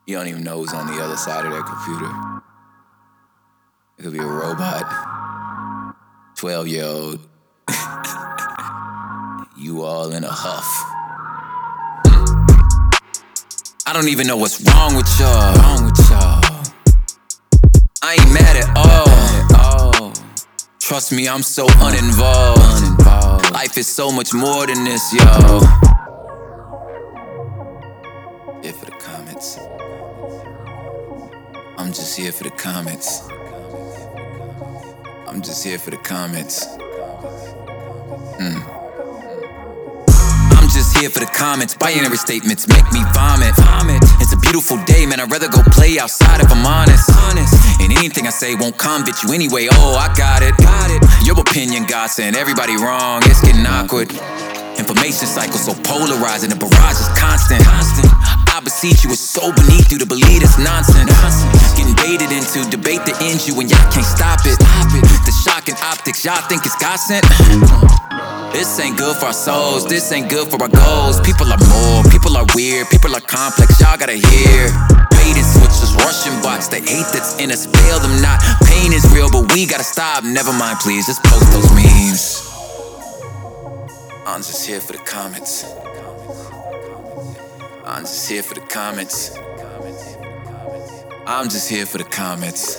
You don't even know who's on the other side of that computer. It could be a robot, 12-year-old. You all in a huff. I don't even know what's wrong with y'all. I ain't mad at all. Trust me, I'm so uninvolved. Life is so much more than this, yo. Here for the comments. I'm just here for the comments. I'm just here for the comments. I'm just here for the comments. Binary statements make me vomit. It's a beautiful day, man. I'd rather go play outside if I'm honest. And anything I say won't convict you anyway. Oh, I got it. Your opinion got sent everybody wrong. It's getting awkward. Information cycle so polarizing. The barrage is constant. I beseech you, it's so beneath you to believe it's nonsense. Getting baited into debate that ends you and y'all can't stop it. The shocking optics, y'all think it's God sent? This ain't good for our souls, this ain't good for our goals. People are more, people are weird, people are complex, y'all gotta hear. Bait and switches, Russian bots, the hate that's in us, bail them not. Pain is real, but we gotta stop. Never mind, please, just post those memes. I'm just here for the comments. I'm just here for the comments. I'm just here for the comments.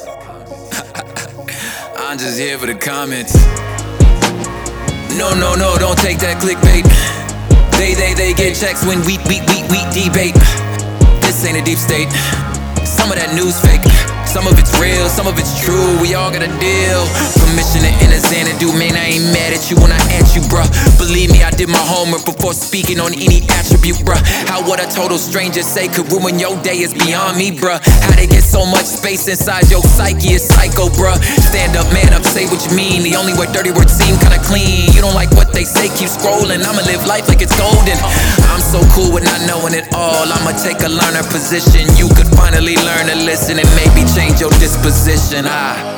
I'm just here for the comments. No, don't take that clickbait. They get checks when we debate. This ain't a deep state. Some of that news fake. Some of it's real, some of it's true. We all gotta deal. Permission to enter Xanadu, man, I ain't mad at you when I at you, bruh. Believe me, I did my homework before speaking on any attribute, bruh. How what a total stranger say could ruin your day is beyond me, bruh. How they get so much space inside your psyche is psycho, bruh. Stand up, man up, say what you mean. The only way dirty words seem kinda clean. You don't like what they say, keep scrolling. I'ma live life like it's golden. I'm so cool with not knowing it all. I'ma take a learner position. You could finally learn to listen and maybe change your disposition.